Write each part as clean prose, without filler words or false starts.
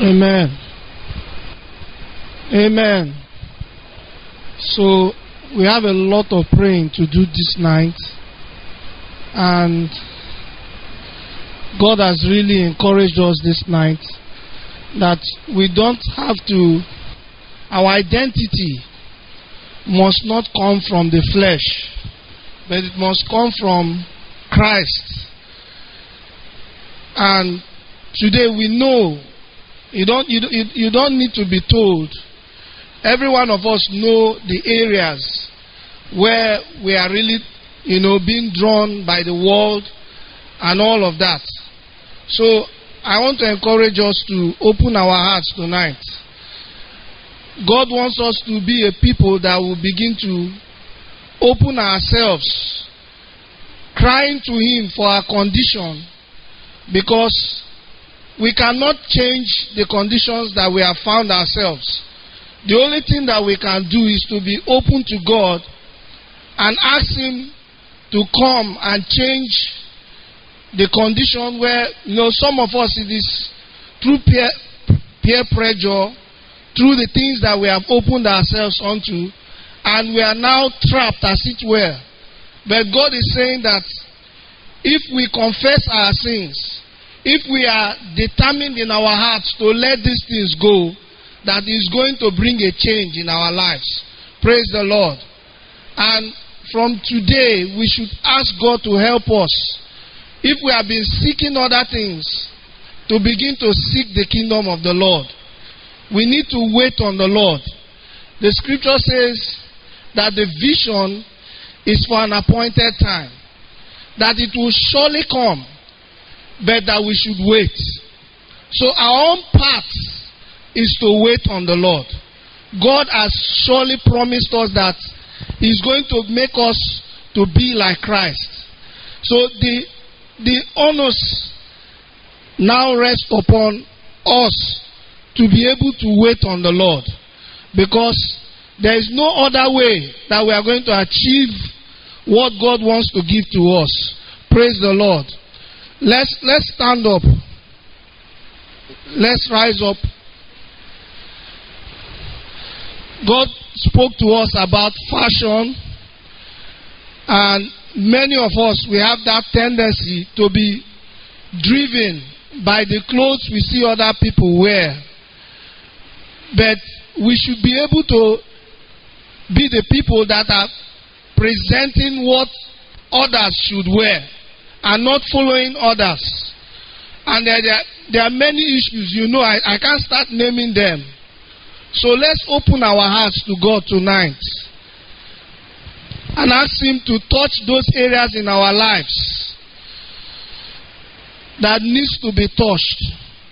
Amen. Amen. So we have a lot of praying to do this night, and God has really encouraged us this night that we don't have to, our identity must not come from the flesh, but it must come from Christ. And today we know, you don't need to be told. Every one of us know the areas where we are really, being drawn by the world and all of that. So I want to encourage us to open our hearts tonight. God wants us to be a people that will begin to open ourselves, crying to Him for our condition, because we cannot change the conditions that we have found ourselves. The only thing that we can do is to be open to God and ask Him to come and change the condition where, some of us, it is through peer pressure, through the things that we have opened ourselves onto, and we are now trapped, as it were. But God is saying that if we confess our sins, if we are determined in our hearts to let these things go, that is going to bring a change in our lives. Praise the Lord. And from today, we should ask God to help us. If we have been seeking other things, to begin to seek the kingdom of the Lord. We need to wait on the Lord. The scripture says that the vision is for an appointed time, that it will surely come, but that we should wait. So our own path is to wait on the Lord. God has surely promised us that He's going to make us to be like Christ. So the onus now rests upon us to be able to wait on the Lord, because there is no other way that we are going to achieve what God wants to give to us. Praise the Lord. Let's stand up. Let's rise up. God spoke to us about fashion, and many of us, we have that tendency to be driven by the clothes we see other people wear. But we should be able to be the people that are presenting what others should wear and not following others. And there are many issues, I can't start naming them. So let's open our hearts to God tonight and ask Him to touch those areas in our lives that needs to be touched.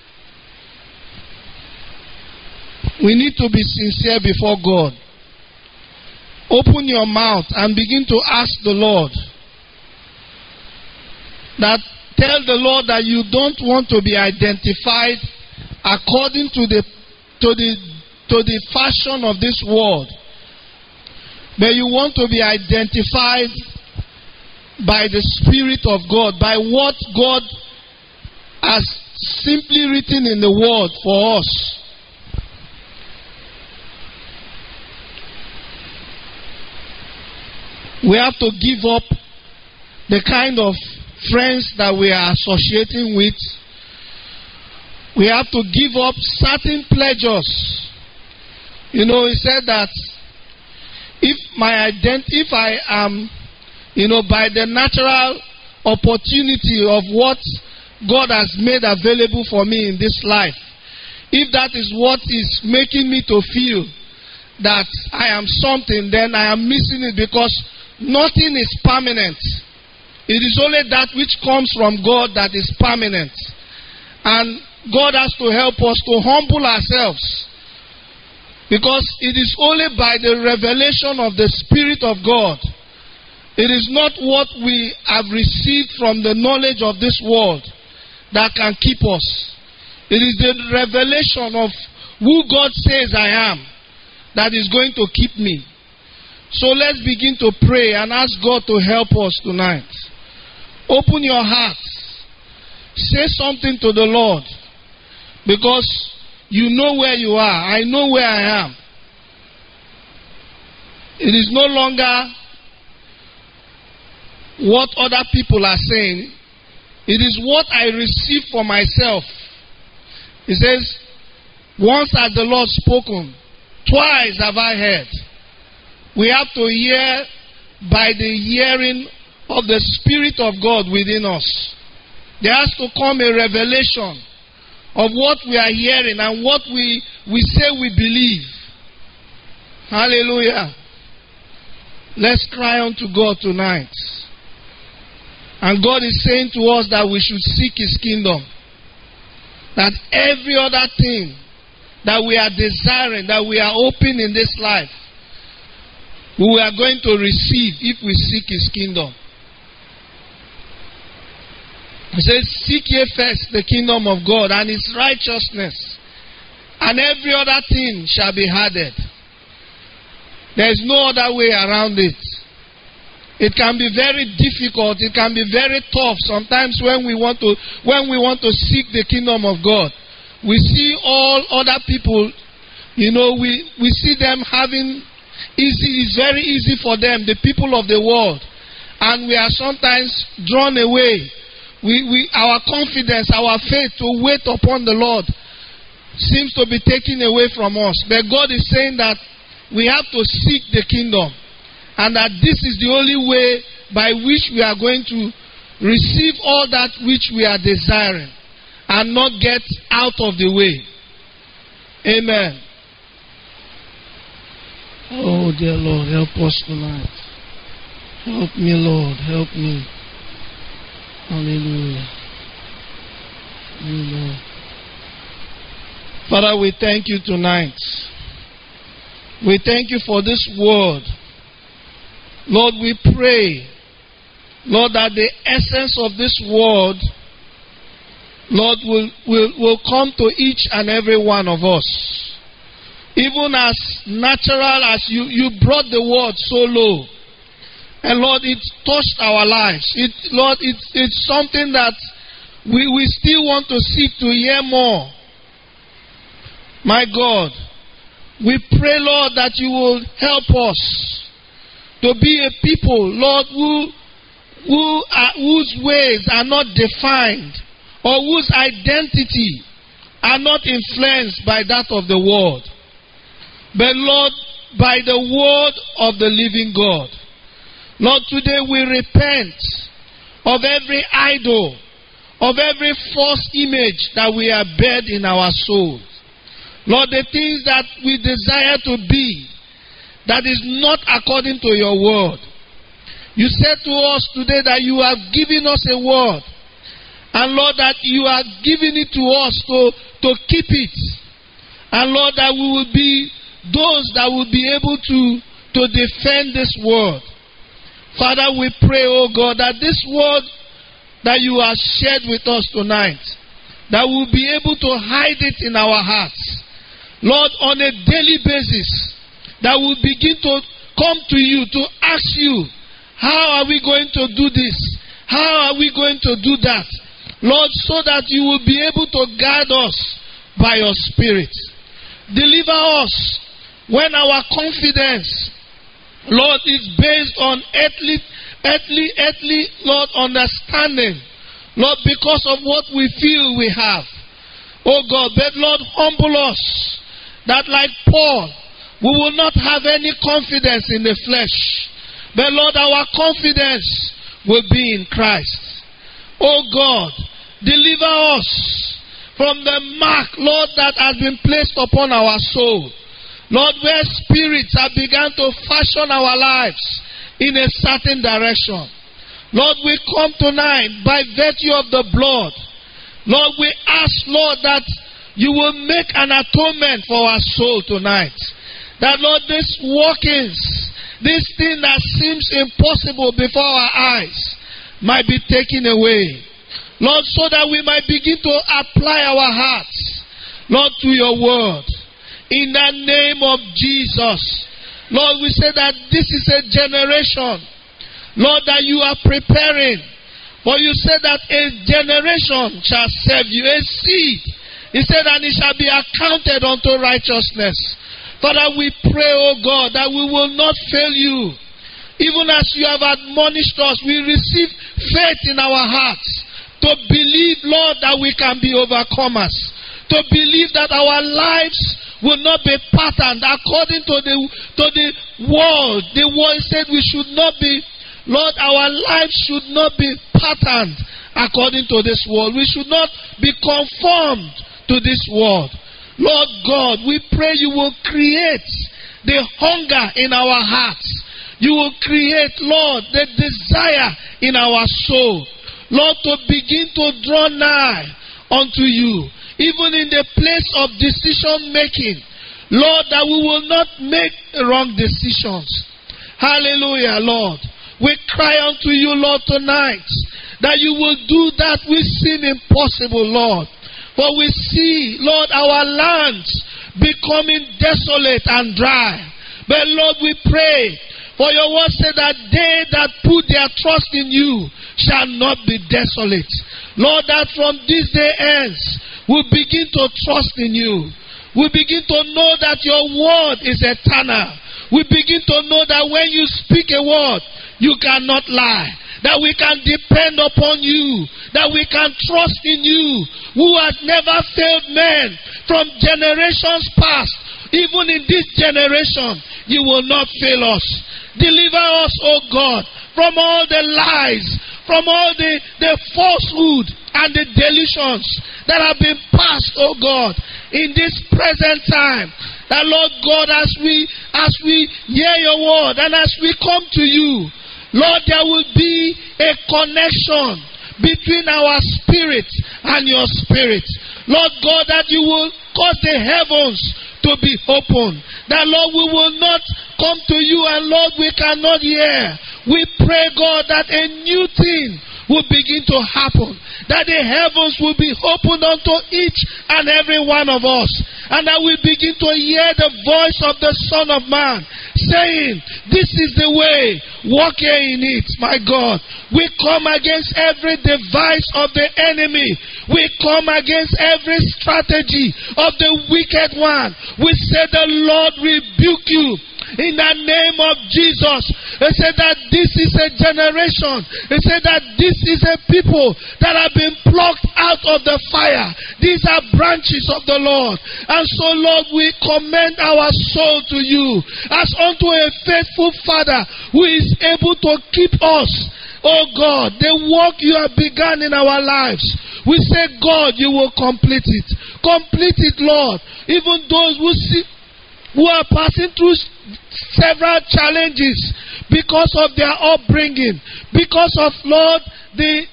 We need to be sincere before God. Open your mouth and begin to ask the Lord. Tell the Lord that you don't want to be identified according to the fashion of this world, but you want to be identified by the Spirit of God, by what God has simply written in the Word for us. We have to give up the kind of friends that we are associating with. We have to give up certain pleasures. He said that if I am, by the natural opportunity of what God has made available for me in this life, if that is what is making me to feel that I am something, then I am missing it, because nothing is permanent. It is only that which comes from God that is permanent. And God has to help us to humble ourselves, because it is only by the revelation of the Spirit of God. It is not what we have received from the knowledge of this world that can keep us. It is the revelation of who God says I am that is going to keep me. So let's begin to pray and ask God to help us tonight. Open your heart. Say something to the Lord, because You know where you are. I know where I am. It is no longer what other people are saying. It is what I receive for myself. It says, once has the Lord spoken, twice have I heard. We have to hear by the hearing of the Spirit of God within us. There has to come a revelation of what we are hearing and what we say we believe. Hallelujah. Let's cry unto God tonight. And God is saying to us that we should seek His kingdom. That every other thing that we are desiring, that we are hoping in this life, we are going to receive if we seek His kingdom. He says, seek ye first the kingdom of God and His righteousness, and every other thing shall be added. There is no other way around it. It can be very difficult. It can be very tough sometimes when we want to seek the kingdom of God. We see all other people, we see them having easy. It's very easy for them, the people of the world, and we are sometimes drawn away. Our confidence, our faith to wait upon the Lord seems to be taken away from us. But God is saying that we have to seek the kingdom, and that this is the only way by which we are going to receive all that which we are desiring and not get out of the way. Amen. Oh, dear Lord, help us tonight. Help me, Lord. Help me. Hallelujah. Amen. Father, we thank you tonight. We thank you for this word. Lord, we pray, Lord, that the essence of this word, Lord, will come to each and every one of us. Even as natural as you brought the word so low. And Lord, it touched our lives. Lord, it's something that we still want to seek to hear more. My God, we pray, Lord, that you will help us to be a people, Lord, whose ways are not defined, or whose identity are not influenced by that of the world. But Lord, by the word of the living God. Lord, today we repent of every idol, of every false image that we have bred in our souls. Lord, the things that we desire to be, that is not according to your word. You said to us today that you have given us a word. And Lord, that you are giving it to us to keep it. And Lord, that we will be those that will be able to defend this word. Father, we pray, oh God, that this word that you have shared with us tonight, that we'll be able to hide it in our hearts. Lord, on a daily basis, that we'll begin to come to you, to ask you, how are we going to do this? How are we going to do that? Lord, so that you will be able to guide us by your Spirit. Deliver us when our confidence, Lord, is based on earthly, Lord, understanding. Lord, because of what we feel we have. Oh God, but Lord, humble us. That like Paul, we will not have any confidence in the flesh. But Lord, our confidence will be in Christ. Oh God, deliver us from the mark, Lord, that has been placed upon our soul. Lord, where spirits have begun to fashion our lives in a certain direction. Lord, we come tonight by virtue of the blood. Lord, we ask, Lord, that you will make an atonement for our soul tonight. That, Lord, these walkings, this thing that seems impossible before our eyes might be taken away. Lord, so that we might begin to apply our hearts, Lord, to your word. In the name of Jesus. Lord, we say that this is a generation, Lord, that you are preparing. For you said that a generation shall serve you, a seed He said, and it shall be accounted unto righteousness. Father, we pray, O God, that we will not fail you. Even as you have admonished us, we receive faith in our hearts to believe, Lord, that we can be overcomers. To believe that our lives will not be patterned according to the world. The world said we should not be, Lord, our lives should not be patterned according to this world. We should not be conformed to this world. Lord God, we pray you will create the hunger in our hearts. You will create, Lord, the desire in our soul. Lord, to begin to draw nigh unto you. Even in the place of decision making. Lord, that we will not make wrong decisions. Hallelujah, Lord. We cry unto you, Lord, tonight, that you will do that which seem impossible, Lord. For we see, Lord, our lands becoming desolate and dry. But Lord, we pray, for your word said that they that put their trust in you shall not be desolate. Lord, that from this day ends, we begin to trust in you. We begin to know that your word is eternal. We begin to know that when you speak a word, you cannot lie. That we can depend upon you. That we can trust in you, who has never failed men from generations past. Even in this generation, you will not fail us. Deliver us, O God, from all the lies, from all the falsehood and the delusions that have been passed, O God, in this present time. That, Lord God, as we hear your word and as we come to you, Lord, there will be a connection between our spirit and your spirit. Lord God, that you will cause the heavens to be open. That, Lord, we will not come to you and, Lord, we cannot hear. We pray, God, that a new thing will begin to happen. That the heavens will be opened unto each and every one of us. And that we begin to hear the voice of the Son of Man saying, this is the way, walk ye in it, my God. We come against every device of the enemy. We come against every strategy of the wicked one. We say the Lord rebuke you. In the name of Jesus. He said that this is a generation. He said that this is a people that have been plucked out of the fire. These are branches of the Lord. And so, Lord, we commend our soul to you as unto a faithful Father who is able to keep us. Oh God, the work you have begun in our lives. We say, God, you will complete it. Complete it, Lord. Even those who are passing through several challenges because of their upbringing, because of, Lord, the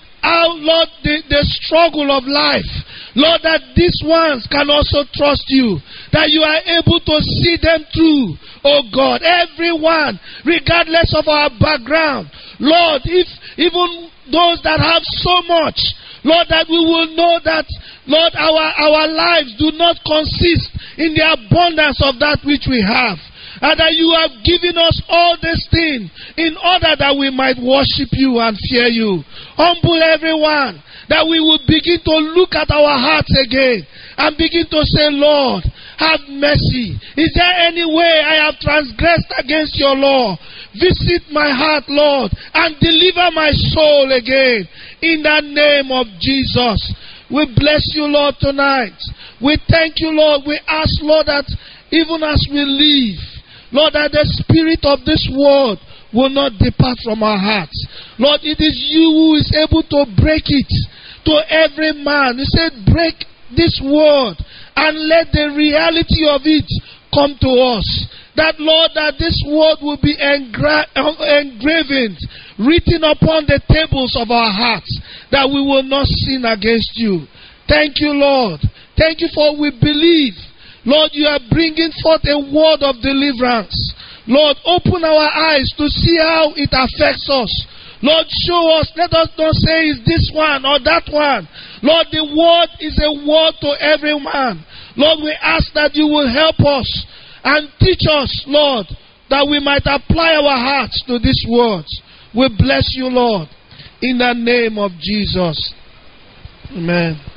struggle of life. Lord, that these ones can also trust you, that you are able to see them through, oh God, everyone, regardless of our background. Lord, if even those that have so much, Lord, that we will know that, Lord, our lives do not consist in the abundance of that which we have. And that you have given us all these things in order that we might worship you and fear you. Humble everyone, that we will begin to look at our hearts again and begin to say, Lord, have mercy. Is there any way I have transgressed against your law? Visit my heart, Lord, and deliver my soul again. In the name of Jesus. We bless you, Lord, tonight. We thank you, Lord. We ask, Lord, that even as we leave, Lord, that the spirit of this world will not depart from our hearts. Lord, it is you who is able to break it to every man. You said, break this word and let the reality of it come to us. That, Lord, that this word will be engraved, written upon the tables of our hearts, that we will not sin against you. Thank you, Lord. Thank you for we believe. Lord, you are bringing forth a word of deliverance. Lord, open our eyes to see how it affects us. Lord, show us. Let us not say it's this one or that one. Lord, the word is a word to every man. Lord, we ask that you will help us and teach us, Lord, that we might apply our hearts to these words. We bless you, Lord, in the name of Jesus. Amen.